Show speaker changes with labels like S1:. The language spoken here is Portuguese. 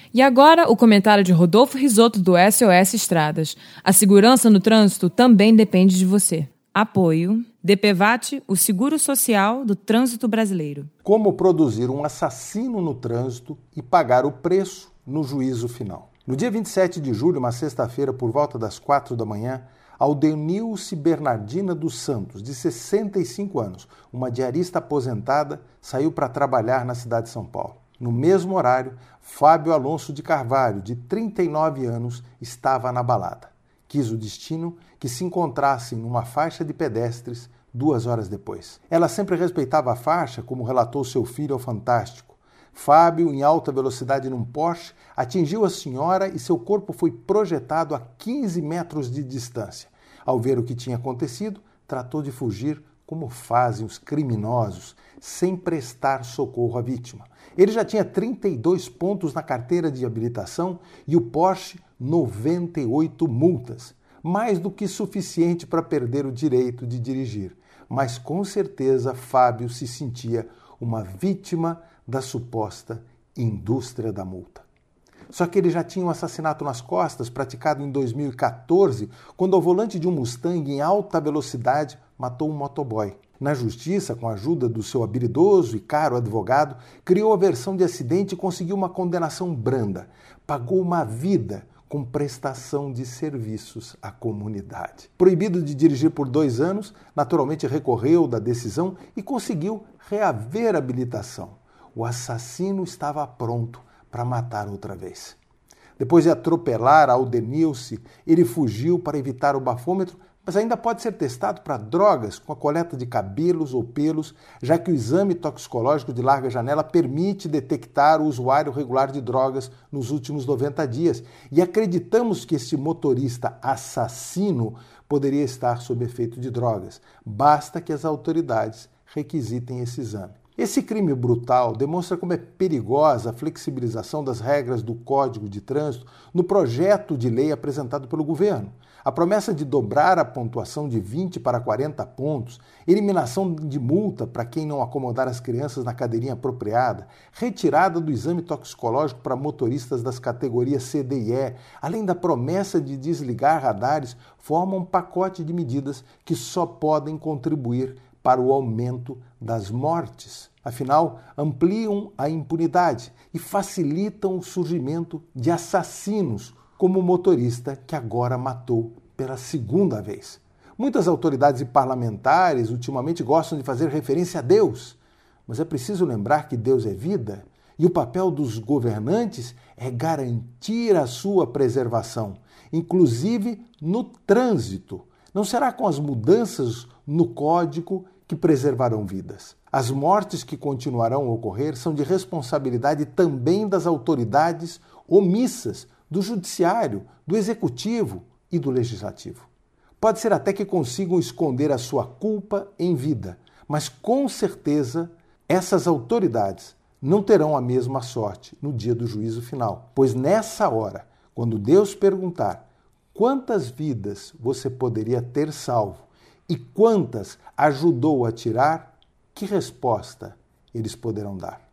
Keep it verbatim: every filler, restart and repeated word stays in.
S1: E agora, o comentário de Rodolfo Risotto, do S O S Estradas. A segurança no trânsito também depende de você. Apoio DPVAT, o seguro social do trânsito brasileiro.
S2: Como produzir um assassino no trânsito e pagar o preço no juízo final. No dia vinte e sete de julho, uma sexta-feira, por volta das quatro da manhã, Aldenilce Bernardina dos Santos, de sessenta e cinco anos, uma diarista aposentada, saiu para trabalhar na cidade de São Paulo. No mesmo horário, Fábio Alonso de Carvalho, de trinta e nove anos, estava na balada. Quis o destino que se encontrassem numa faixa de pedestres duas horas depois. Ela sempre respeitava a faixa, como relatou seu filho ao Fantástico. Fábio, em alta velocidade num Porsche, atingiu a senhora e seu corpo foi projetado a quinze metros de distância. Ao ver o que tinha acontecido, tratou de fugir como fazem os criminosos, sem prestar socorro à vítima. Ele já tinha trinta e dois pontos na carteira de habilitação e o Porsche noventa e oito multas. Mais do que suficiente para perder o direito de dirigir. Mas com certeza Fábio se sentia uma vítima da suposta indústria da multa. Só que ele já tinha um assassinato nas costas, praticado em dois mil e quatorze, quando ao volante de um Mustang em alta velocidade matou um motoboy. Na justiça, com a ajuda do seu habilidoso e caro advogado, criou a versão de acidente e conseguiu uma condenação branda. Pagou uma vida com prestação de serviços à comunidade. Proibido de dirigir por dois anos, naturalmente recorreu da decisão e conseguiu reaver a habilitação. O assassino estava pronto para matar outra vez. Depois de atropelar a Aldenilce, ele fugiu para evitar o bafômetro, mas ainda pode ser testado para drogas com a coleta de cabelos ou pelos, já que o exame toxicológico de larga janela permite detectar o usuário regular de drogas nos últimos noventa dias. E acreditamos que este motorista assassino poderia estar sob efeito de drogas. Basta que as autoridades requisitem esse exame. Esse crime brutal demonstra como é perigosa a flexibilização das regras do Código de Trânsito no projeto de lei apresentado pelo governo. A promessa de dobrar a pontuação de vinte para quarenta pontos, eliminação de multa para quem não acomodar as crianças na cadeirinha apropriada, retirada do exame toxicológico para motoristas das categorias C, D e E, além da promessa de desligar radares, formam um pacote de medidas que só podem contribuir para o aumento das mortes. Afinal, ampliam a impunidade e facilitam o surgimento de assassinos, como o motorista que agora matou pela segunda vez. Muitas autoridades e parlamentares ultimamente gostam de fazer referência a Deus, mas é preciso lembrar que Deus é vida e o papel dos governantes é garantir a sua preservação, inclusive no trânsito. Não será com as mudanças no Código que preservarão vidas. As mortes que continuarão a ocorrer são de responsabilidade também das autoridades omissas, do Judiciário, do Executivo e do Legislativo. Pode ser até que consigam esconder a sua culpa em vida, mas com certeza essas autoridades não terão a mesma sorte no dia do juízo final, pois nessa hora, quando Deus perguntar quantas vidas você poderia ter salvo e quantas ajudou a tirar, que resposta eles poderão dar?